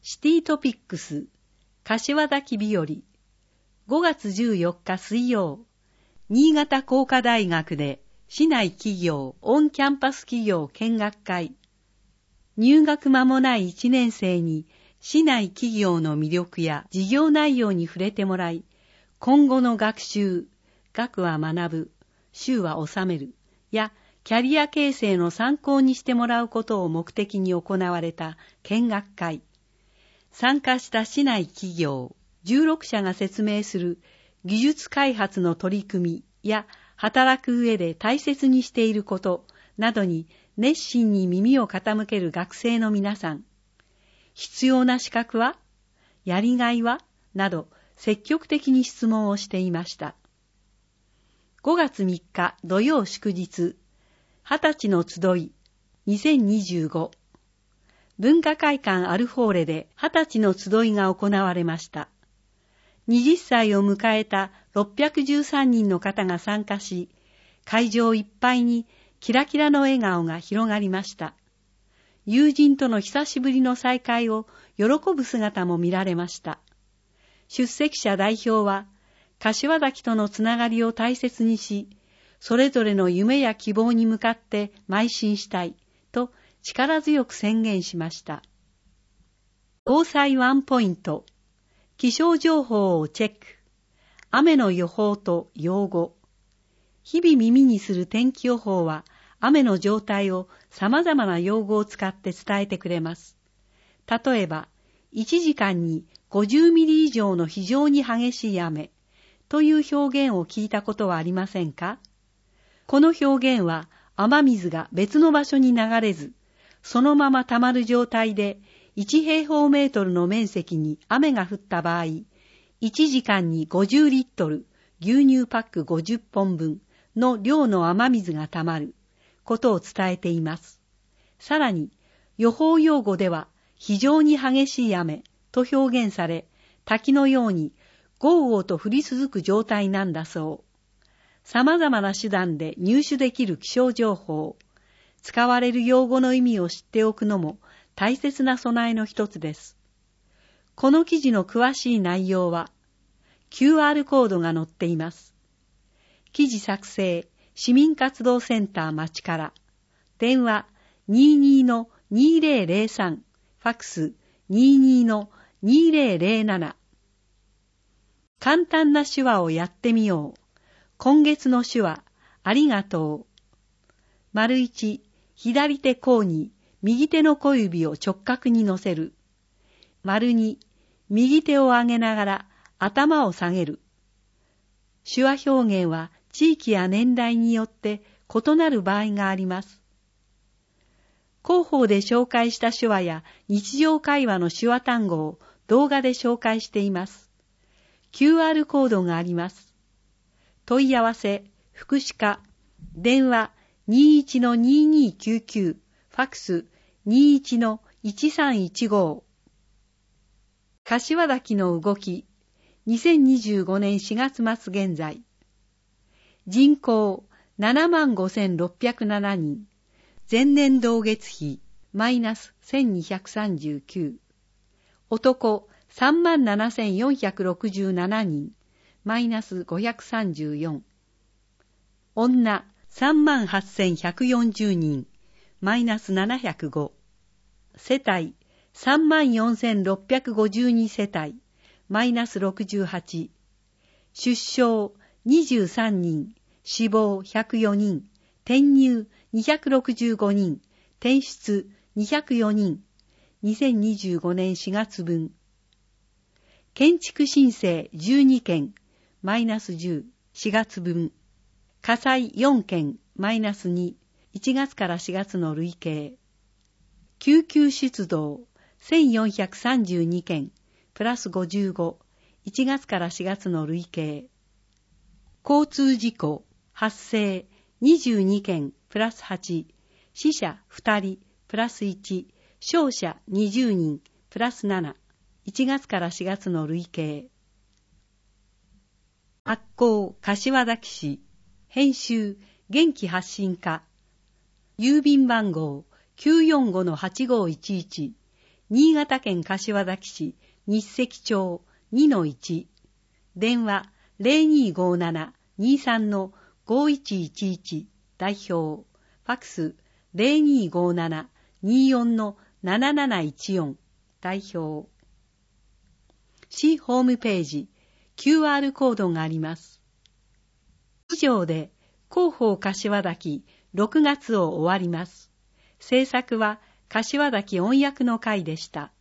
シティトピックス柏崎日和5月14日水曜、新潟工科大学で市内企業オンキャンパス企業見学会。入学間もない1年生に市内企業の魅力や事業内容に触れてもらい、今後の学習、学は学ぶ、習は収めるやキャリア形成の参考にしてもらうことを目的に行われた見学会。参加した市内企業16社が説明する技術開発の取り組みや働く上で大切にしていることなどに熱心に耳を傾ける学生の皆さん。必要な資格は？やりがいは？など積極的に質問をしていました。5月3日土曜祝日、20歳の集い2025。文化会館アルフォーレで20歳の集いが行われました。20歳を迎えた613人の方が参加し、会場いっぱいにキラキラの笑顔が広がりました。友人との久しぶりの再会を喜ぶ姿も見られました。出席者代表は、柏崎とのつながりを大切にし、それぞれの夢や希望に向かって邁進したいと力強く宣言しました。防災ワンポイント。気象情報をチェック。雨の予報と用語。日々耳にする天気予報は、雨の状態を様々な用語を使って伝えてくれます。例えば、1時間に50ミリ以上の非常に激しい雨という表現を聞いたことはありませんか？この表現は雨水が別の場所に流れず、そのまま溜まる状態で1平方メートルの面積に雨が降った場合、1時間に50リットル牛乳パック50本分の量の雨水が溜まることを伝えています。さらに、予報用語では非常に激しい雨と表現され、滝のように豪々と降り続く状態なんだそう。様々な手段で入手できる気象情報、使われる用語の意味を知っておくのも大切な備えの一つです。この記事の詳しい内容は QR コードが載っています。記事作成、市民活動センター町から、電話 22-2003、ファックス 22-2007。簡単な手話をやってみよう。今月の手話、ありがとう。丸1、左手甲に右手の小指を直角に乗せる。丸2、右手を上げながら頭を下げる。手話表現は地域や年代によって異なる場合があります。広報で紹介した手話や日常会話の手話単語を動画で紹介しています。QR コードがあります。問い合わせ、福祉課、電話 21-2299、ファックス 21-1315。柏崎の動き、2025年4月末現在。人口 75,607 人。前年同月比マイナス1239。男 37,467 人。マイナス534。女 38,140 人。マイナス705。世帯 34,652 世帯。マイナス68。出生23人。死亡104人。転入265人。転出204人。2025年4月分。建築申請12件。マイナス10。4月分。火災4件。マイナス2。1月から4月の累計。救急出動1432件。プラス55。1月から4月の累計。交通事故発生22件。プラス8。死者2人。プラス1。傷者20人。プラス7。1月から4月の累計。発行柏崎市。編集元気発信課。郵便番号 945-8511。 新潟県柏崎市日石町 2-1、電話 0257-23-5111 代表、ファクス 0257-24-7714 代表。市ホームページ、QR コードがあります。以上で、広報柏崎6月を終わります。制作は柏崎音訳の会でした。